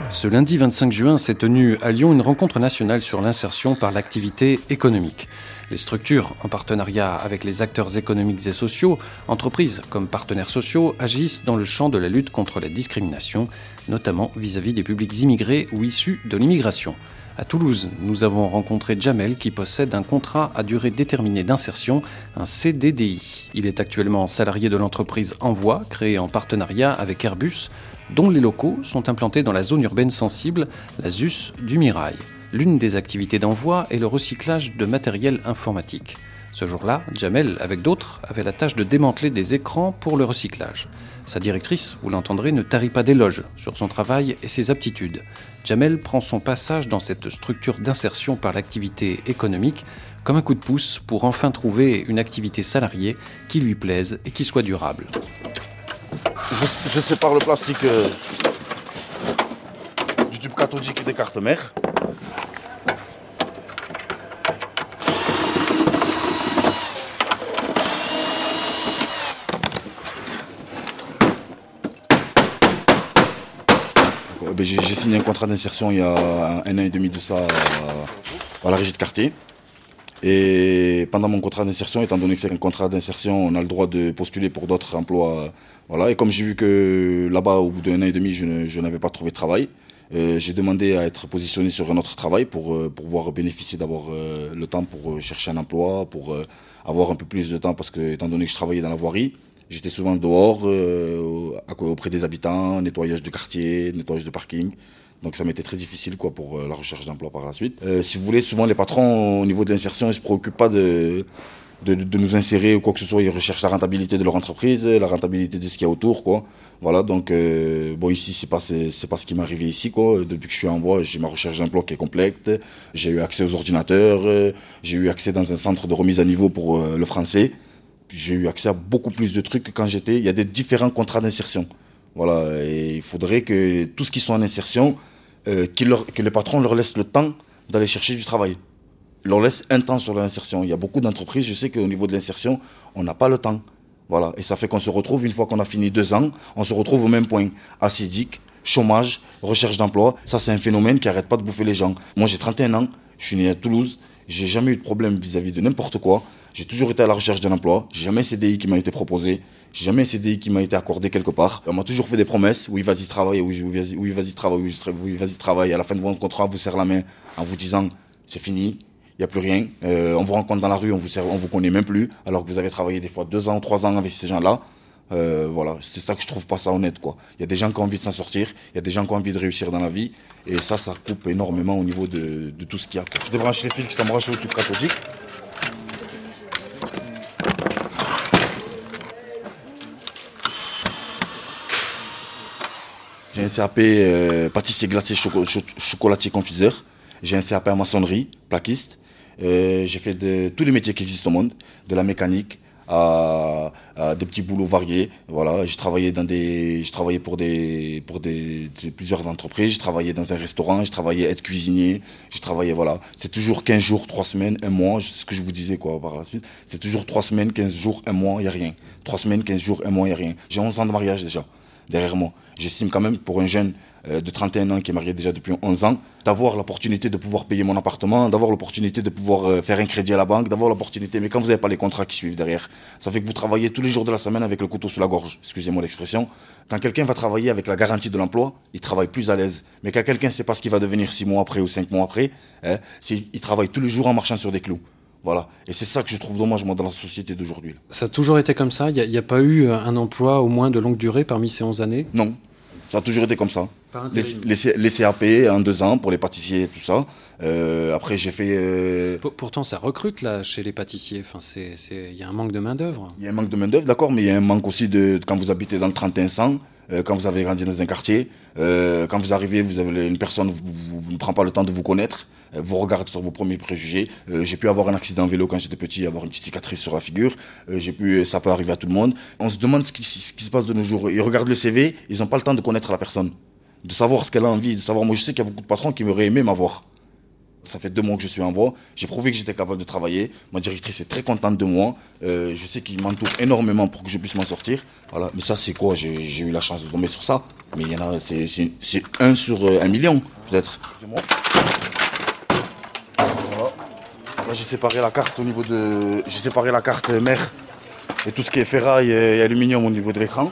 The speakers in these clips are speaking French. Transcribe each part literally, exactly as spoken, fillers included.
Ce lundi vingt-cinq juin s'est tenue à Lyon une rencontre nationale sur l'insertion par l'activité économique. Les structures, en partenariat avec les acteurs économiques et sociaux, entreprises comme partenaires sociaux, agissent dans le champ de la lutte contre la discrimination, notamment vis-à-vis des publics immigrés ou issus de l'immigration. À Toulouse, nous avons rencontré Jamel qui possède un contrat à durée déterminée d'insertion, un C D D I. Il est actuellement salarié de l'entreprise Envoi, créée en partenariat avec Airbus, dont les locaux sont implantés dans la zone urbaine sensible, la Z U S du Mirail. L'une des activités d'Envoi est le recyclage de matériel informatique. Ce jour-là, Jamel, avec d'autres, avait la tâche de démanteler des écrans pour le recyclage. Sa directrice, vous l'entendrez, ne tarit pas d'éloges sur son travail et ses aptitudes. Jamel prend son passage dans cette structure d'insertion par l'activité économique comme un coup de pouce pour enfin trouver une activité salariée qui lui plaise et qui soit durable. Je, je sépare le plastique euh, du tube cathodique et des cartes mères. Ben, j'ai, j'ai signé un contrat d'insertion il y a un, un an et demi de ça à, à la régie de quartier. Et pendant mon contrat d'insertion, étant donné que c'est un contrat d'insertion, on a le droit de postuler pour d'autres emplois. Voilà. Et comme j'ai vu que là-bas, au bout d'un an et demi, je, ne, je n'avais pas trouvé de travail, euh, j'ai demandé à être positionné sur un autre travail pour euh, pouvoir bénéficier d'avoir euh, le temps pour euh, chercher un emploi, pour euh, avoir un peu plus de temps, parce que étant donné que je travaillais dans la voirie, j'étais souvent dehors, euh, auprès des habitants, nettoyage de quartier, nettoyage de parking. Donc ça m'était très difficile quoi, pour euh, la recherche d'emploi par la suite. Euh, si vous voulez, souvent les patrons, au niveau de l'insertion, ils ne se préoccupent pas de, de, de nous insérer ou quoi que ce soit. Ils recherchent la rentabilité de leur entreprise, la rentabilité de ce qu'il y a autour. Quoi. Voilà, donc euh, bon, ici, ce n'est pas, c'est, c'est pas ce qui m'est arrivé ici. Quoi. Depuis que je suis en voie, j'ai ma recherche d'emploi qui est complète. J'ai eu accès aux ordinateurs, euh, j'ai eu accès dans un centre de remise à niveau pour euh, le français. J'ai eu accès à beaucoup plus de trucs que quand j'étais. Il y a des différents contrats d'insertion. Voilà, et il faudrait que tous ceux qui sont en insertion, euh, qu'ils leur, que les patrons leur laissent le temps d'aller chercher du travail. Ils leur laissent un temps sur l'insertion. Il y a beaucoup d'entreprises, je sais qu'au niveau de l'insertion, on n'a pas le temps. Voilà, et ça fait qu'on se retrouve, une fois qu'on a fini deux ans, on se retrouve au même point. Acidique, chômage, recherche d'emploi. Ça, c'est un phénomène qui n'arrête pas de bouffer les gens. Moi, j'ai trente et un ans, je suis né à Toulouse, j'ai jamais eu de problème vis-à-vis de n'importe quoi. J'ai toujours été à la recherche d'un emploi. J'ai jamais un C D I qui m'a été proposé. J'ai jamais un C D I qui m'a été accordé quelque part. On m'a toujours fait des promesses. Oui, vas-y, travaille. Oui, oui, vas-y, oui, vas-y, travaille. Oui, oui, vas-y, travaille. À la fin de votre contrat, on vous serre la main en vous disant, c'est fini. Il n'y a plus rien. Euh, on vous rencontre dans la rue, on vous serre, on vous connaît même plus. Alors que vous avez travaillé des fois deux ans, trois ans avec ces gens-là. Euh, voilà, c'est ça que je trouve pas ça honnête, quoi. Il y a des gens qui ont envie de s'en sortir. Il y a des gens qui ont envie de réussir dans la vie. Et ça, ça coupe énormément au niveau de, de tout ce qu'il y a, quoi. Je débranche les fils qui sont branchés au tube cathodique. J'ai un C A P euh, pâtissier glacé choco- cho- chocolatier confiseur. J'ai un C A P en maçonnerie, plaquiste. Euh, j'ai fait de tous les métiers qui existent au monde, de la mécanique à, à des petits boulots variés. Voilà, j'ai travaillé dans des, j'ai travaillé pour des, pour des, des plusieurs entreprises. J'ai travaillé dans un restaurant. J'ai travaillé être cuisinier. J'ai travaillé, voilà. C'est toujours quinze jours, trois semaines, un mois. C'est ce que je vous disais quoi par la suite. C'est toujours trois semaines, quinze jours, un mois, y a rien. Trois semaines, quinze jours, un mois, y a rien. J'ai onze ans de mariage déjà derrière moi. J'estime quand même pour un jeune euh, de trente et un ans qui est marié déjà depuis onze ans, d'avoir l'opportunité de pouvoir payer mon appartement, d'avoir l'opportunité de pouvoir euh, faire un crédit à la banque, d'avoir l'opportunité, mais quand vous n'avez pas les contrats qui suivent derrière, ça fait que vous travaillez tous les jours de la semaine avec le couteau sous la gorge, excusez-moi l'expression. Quand quelqu'un va travailler avec la garantie de l'emploi, il travaille plus à l'aise. Mais quand quelqu'un ne sait pas ce qu'il va devenir six mois après ou cinq mois après, hein, c'est, il travaille tous les jours en marchant sur des clous. Voilà. Et c'est ça que je trouve dommage, moi, dans la société d'aujourd'hui. Ça a toujours été comme ça ? Il n'y a, a pas eu un emploi au moins de longue durée parmi ces onze années ? Non. Ça a toujours été comme ça. Les, les, les C A P en deux ans pour les pâtissiers et tout ça. Euh, après, j'ai fait... Euh... Pourtant, ça recrute, là, chez les pâtissiers. Enfin, c'est, c'est... Il y a un manque de main-d'œuvre. Il y a un manque de main-d'œuvre, d'accord, mais il y a un manque aussi de... Quand vous habitez dans le trente et un cent, euh, quand vous avez grandi dans un quartier, euh, quand vous arrivez, vous avez une personne, vous, vous, vous ne prend pas le temps de vous connaître, euh, vous regardez sur vos premiers préjugés. Euh, j'ai pu avoir un accident en vélo quand j'étais petit, avoir une petite cicatrice sur la figure. Euh, j'ai pu, ça peut arriver à tout le monde. On se demande ce qui, ce qui se passe de nos jours. Ils regardent le C V, ils n'ont pas le temps de connaître la personne, de savoir ce qu'elle a envie, de savoir. Moi, je sais qu'il y a beaucoup de patrons qui m'auraient aimé m'avoir. Ça fait deux mois que je suis en voie. J'ai prouvé que j'étais capable de travailler. Ma directrice est très contente de moi. Euh, je sais qu'il m'entoure énormément pour que je puisse m'en sortir. Voilà. Mais ça, c'est quoi? J'ai, j'ai eu la chance de tomber sur ça. Mais il y en a, c'est, c'est, c'est un sur un million, peut-être. C'est moi. Voilà. Là, j'ai séparé la carte au niveau de. J'ai séparé la carte mère et tout ce qui est ferraille et aluminium au niveau de l'écran.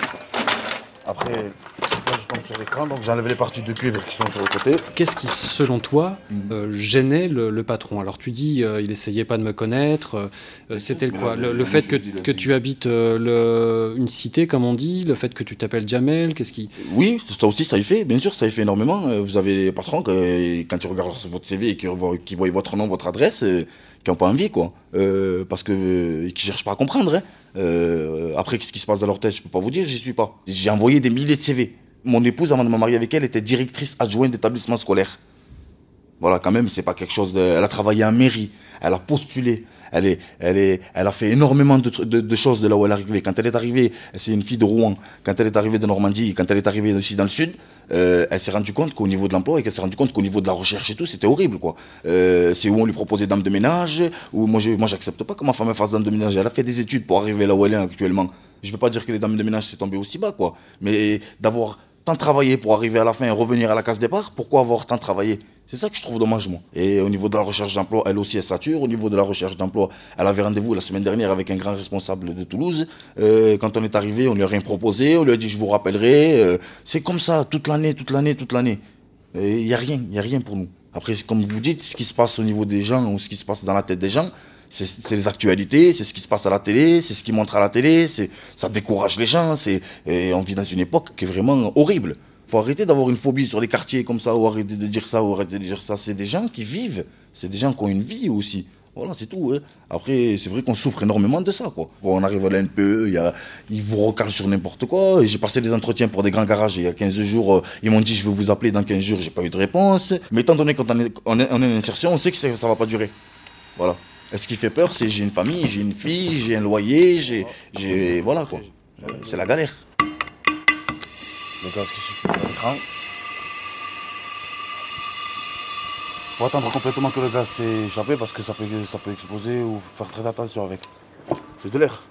Après. Là, je tombe sur l'écran, donc j'enlève les parties de cuivre qui sont sur le côté. Qu'est-ce qui, selon toi, euh, gênait le, le patron? Alors tu dis, euh, il essayait pas de me connaître. Euh, c'était le quoi? Le, le fait que, que tu habites euh, le, une cité, comme on dit, le fait que tu t'appelles Jamel, qu'est-ce qui... Oui, ça aussi, ça y fait. Bien sûr, ça y fait énormément. Vous avez les patrons, que, quand ils regardent votre C V et qu'ils voient, qu'ils voient votre nom, votre adresse, euh, qui n'ont pas envie, quoi. Euh, parce que euh, qui cherchent pas à comprendre. Hein. Euh, après, ce qui se passe dans leur tête, je peux pas vous dire, j'y suis pas. J'ai envoyé des milliers de C V. Mon épouse, avant de me marier avec elle, était directrice adjointe d'établissement scolaire. Voilà, quand même, c'est pas quelque chose de... Elle a travaillé en mairie, elle a postulé, elle, est, elle, est, elle a fait énormément de, de, de choses de là où elle est arrivée. Quand elle est arrivée, c'est une fille de Rouen, quand elle est arrivée de Normandie, quand elle est arrivée aussi dans le sud, euh, elle s'est rendue compte qu'au niveau de l'emploi et qu'elle s'est rendue compte qu'au niveau de la recherche et tout, c'était horrible, quoi. Euh, c'est où on lui proposait dame de ménage, où moi, je, moi j'accepte pas que ma femme fasse dame de ménage. Elle a fait des études pour arriver là où elle est actuellement. Je veux pas dire que les dames de ménage s'est tombé aussi bas, quoi, mais d'avoir tant travaillé pour arriver à la fin et revenir à la case départ, pourquoi avoir tant travaillé? C'est ça que je trouve dommage, moi. Et au niveau de la recherche d'emploi, elle aussi, elle sature. Au niveau de la recherche d'emploi, elle avait rendez-vous la semaine dernière avec un grand responsable de Toulouse. Euh, quand on est arrivé, on lui a rien proposé, on lui a dit je vous rappellerai. Euh, c'est comme ça, toute l'année, toute l'année, toute l'année. Il n'y a rien, il n'y a rien pour nous. Après, comme vous dites, ce qui se passe au niveau des gens ou ce qui se passe dans la tête des gens, c'est, c'est les actualités, c'est ce qui se passe à la télé, c'est ce qui montre à la télé, c'est, ça décourage les gens. C'est, et on vit dans une époque qui est vraiment horrible. Faut arrêter d'avoir une phobie sur les quartiers comme ça, ou arrêter de dire ça, ou arrêter de dire ça. C'est des gens qui vivent, c'est des gens qui ont une vie aussi. Voilà, c'est tout. Hein. Après, c'est vrai qu'on souffre énormément de ça, quoi. Quand on arrive à la N P E, y a, ils vous recalent sur n'importe quoi. J'ai passé des entretiens pour des grands garages il y a quinze jours. Ils m'ont dit, je vais vous appeler dans quinze jours. J'ai pas eu de réponse. Mais étant donné qu'on est, on est, on est en insertion, on sait que ça, ça va pas durer. Voilà. Et ce qui fait peur, c'est j'ai une famille, j'ai une fille, j'ai un loyer, j'ai, j'ai, voilà, quoi. C'est la galère. Le gaz qui suffit dans l'écran. Faut attendre complètement que le gaz s'est échappé parce que ça peut, ça peut exploser ou faire très attention avec. C'est de l'air.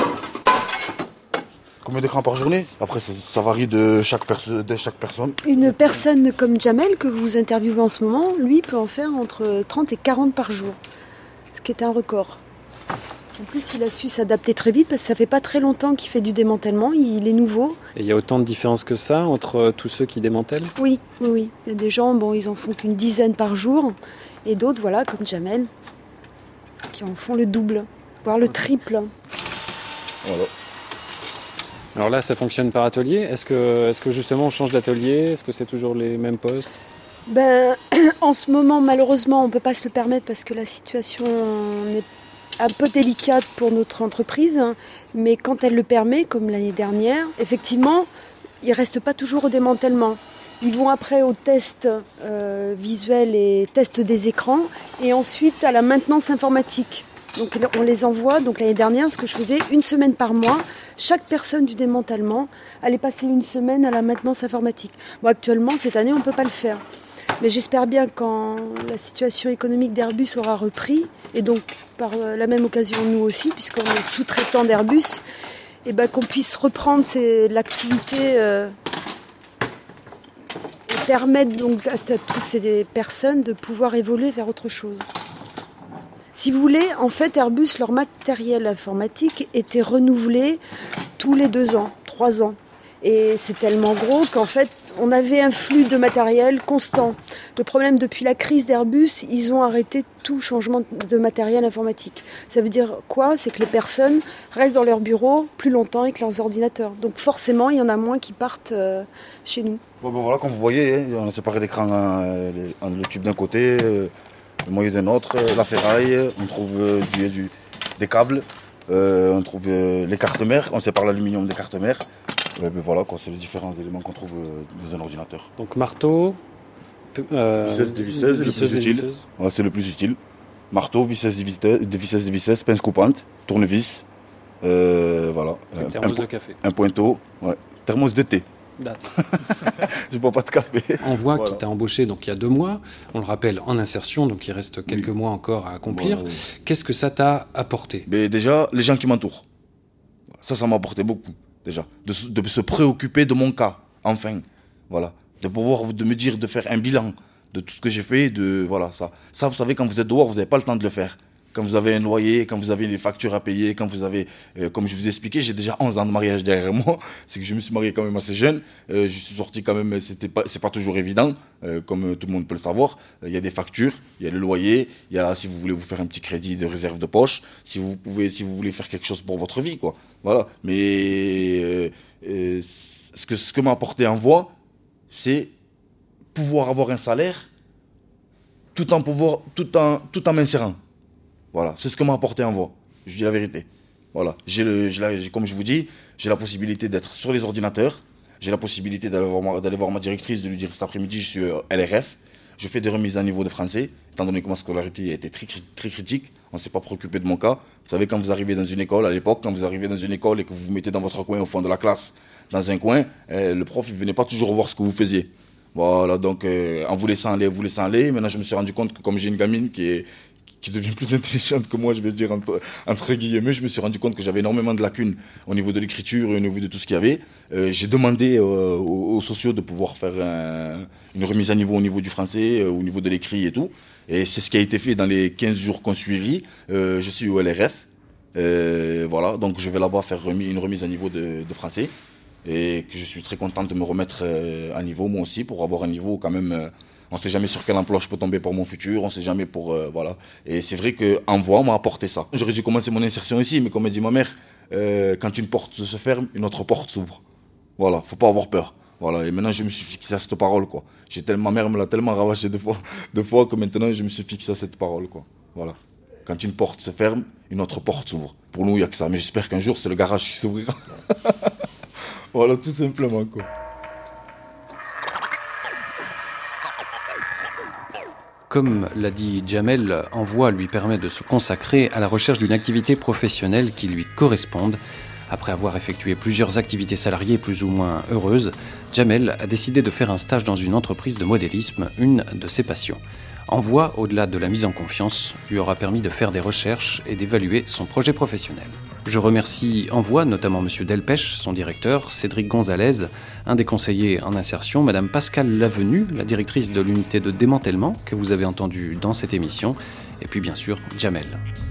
Combien d'écrans par journée? Après, ça, ça varie de chaque, perso- de chaque personne. Une personne comme Jamel, que vous interviewez en ce moment, lui peut en faire entre trente et quarante par jour. Ce qui est un record. En plus, il a su s'adapter très vite parce que ça fait pas très longtemps qu'il fait du démantèlement, il est nouveau. Et il y a autant de différences que ça entre tous ceux qui démantèlent? Oui, oui, oui. Il y a des gens, bon, ils en font qu'une dizaine par jour, et d'autres, voilà, comme Jamel, qui en font le double, voire le triple. Voilà. Alors là, ça fonctionne par atelier. Est-ce que, est-ce que justement on change d'atelier? Est-ce que c'est toujours les mêmes postes? Ben, en ce moment, malheureusement, on ne peut pas se le permettre parce que la situation n'est un peu délicate pour notre entreprise, mais quand elle le permet, comme l'année dernière, effectivement, ils ne restent pas toujours au démantèlement. Ils vont après au test euh, visuel et test des écrans, et ensuite à la maintenance informatique. Donc on les envoie, donc l'année dernière, ce que je faisais, une semaine par mois, chaque personne du démantèlement allait passer une semaine à la maintenance informatique. Bon, actuellement, cette année, on ne peut pas le faire. Mais j'espère bien quand la situation économique d'Airbus aura repris, et donc par la même occasion nous aussi, puisqu'on est sous-traitant d'Airbus, et ben, qu'on puisse reprendre ces, l'activité euh, et permettre donc à, à toutes ces personnes de pouvoir évoluer vers autre chose. Si vous voulez, en fait, Airbus, leur matériel informatique était renouvelé tous les deux ans, trois ans. Et c'est tellement gros qu'en fait, on avait un flux de matériel constant. Le problème, depuis la crise d'Airbus, ils ont arrêté tout changement de matériel informatique. Ça veut dire quoi? C'est que les personnes restent dans leur bureau plus longtemps avec leurs ordinateurs. Donc forcément, il y en a moins qui partent euh, chez nous. Bon, ben voilà, comme vous voyez, hein, on a séparé l'écran, euh, le tube d'un côté, euh, le moyen d'un autre, euh, la ferraille, on trouve euh, du, du, des câbles, euh, on trouve euh, les cartes mères, on sépare l'aluminium des cartes mères. Ouais, ben voilà, quoi, c'est les différents éléments qu'on trouve euh, dans un ordinateur. Donc marteau, euh, visseuse, dévisseuse, visseuse, le plus utile. Ouais, c'est le plus utile. Marteau, visseuse, dévisseuse, dévisseuse, pince coupante, tournevis, euh, voilà. Un un, thermos un, de café. Un pointeau, ouais. Thermos de thé. Je bois pas de café. Envoi Voilà. qui t'a embauché donc il y a deux mois, on le rappelle, en insertion, donc il reste quelques Oui. mois encore à accomplir. Voilà, oui. Qu'est-ce que ça t'a apporté ? Mais déjà, les gens qui m'entourent. Ça, ça m'a apporté beaucoup, déjà. De, se- de se préoccuper de mon cas, enfin. Voilà. De pouvoir de me dire, de faire un bilan de tout ce que j'ai fait. De, voilà, ça. ça, vous savez, quand vous êtes dehors, vous n'avez pas le temps de le faire. Quand vous avez un loyer, quand vous avez les factures à payer, quand vous avez, euh, comme je vous ai expliqué, j'ai déjà onze ans de mariage derrière moi. C'est que je me suis marié quand même assez jeune. Euh, je suis sorti quand même, c'était pas, c'est pas toujours évident, euh, comme tout le monde peut le savoir. Il y a des factures, il y a le loyer, il y a, si vous voulez vous faire un petit crédit de réserve de poche, si vous pouvez, si vous voulez faire quelque chose pour votre vie, quoi. Voilà. Mais euh, euh, ce que ce que m'a apporté Envoi, c'est pouvoir avoir un salaire tout en pouvoir, tout en, tout en m'insérant. Voilà, c'est ce que m'a apporté Envoi. Je dis la vérité. Voilà, j'ai le, j'ai la, j'ai- comme je vous dis, j'ai la possibilité d'être sur les ordinateurs. J'ai la possibilité d'aller voir, ma, d'aller voir ma directrice, de lui dire cet après-midi, je suis euh, L R F. Je fais des remises à niveau de français, étant donné que ma scolarité a été très, cri- très critique. On ne s'est pas préoccupé de mon cas. Vous savez, quand vous arrivez dans une école, à l'époque, quand vous arrivez dans une école et que vous vous mettez dans votre coin, au fond de la classe, dans un coin, euh, le prof, il ne venait pas toujours voir ce que vous faisiez. Voilà, donc euh, en vous laissant aller, en vous laissant aller. Maintenant, je me suis rendu compte que comme j'ai une gamine qui est qui devient plus intelligente que moi, je vais dire entre, entre guillemets, je me suis rendu compte que j'avais énormément de lacunes au niveau de l'écriture et au niveau de tout ce qu'il y avait. Euh, j'ai demandé euh, aux, aux sociaux de pouvoir faire un, une remise à niveau au niveau du français, euh, au niveau de l'écrit et tout. Et c'est ce qui a été fait dans les quinze jours qu'on suivi. Euh, je suis au L R F. Euh, voilà, donc je vais là-bas faire remis, une remise à niveau de, de français. Et que je suis très content de me remettre euh, à niveau, moi aussi, pour avoir un niveau quand même... Euh, on ne sait jamais sur quel emploi je peux tomber pour mon futur, on ne sait jamais pour... Euh, voilà. Et c'est vrai qu'Envoi m'a apporté ça. J'aurais dû commencer mon insertion ici, mais comme a dit ma mère, euh, quand une porte se ferme, une autre porte s'ouvre. Voilà, faut pas avoir peur. Voilà, et maintenant je me suis fixé à cette parole, quoi. J'ai tellement, ma mère me l'a tellement ravaché deux fois, deux fois que maintenant je me suis fixé à cette parole, quoi. Voilà. Quand une porte se ferme, une autre porte s'ouvre. Pour nous, il n'y a que ça. Mais j'espère qu'un jour, c'est le garage qui s'ouvrira. Voilà, tout simplement, quoi. Comme l'a dit Jamel, Envoi lui permet de se consacrer à la recherche d'une activité professionnelle qui lui corresponde. Après avoir effectué plusieurs activités salariées plus ou moins heureuses, Jamel a décidé de faire un stage dans une entreprise de modélisme, une de ses passions. Envoi, au-delà de la mise en confiance, lui aura permis de faire des recherches et d'évaluer son projet professionnel. Je remercie Envoi, notamment M. Delpech, son directeur, Cédric Gonzalez, un des conseillers en insertion, Mme Pascale Lavenue, la directrice de l'unité de démantèlement que vous avez entendue dans cette émission, et puis bien sûr Jamel.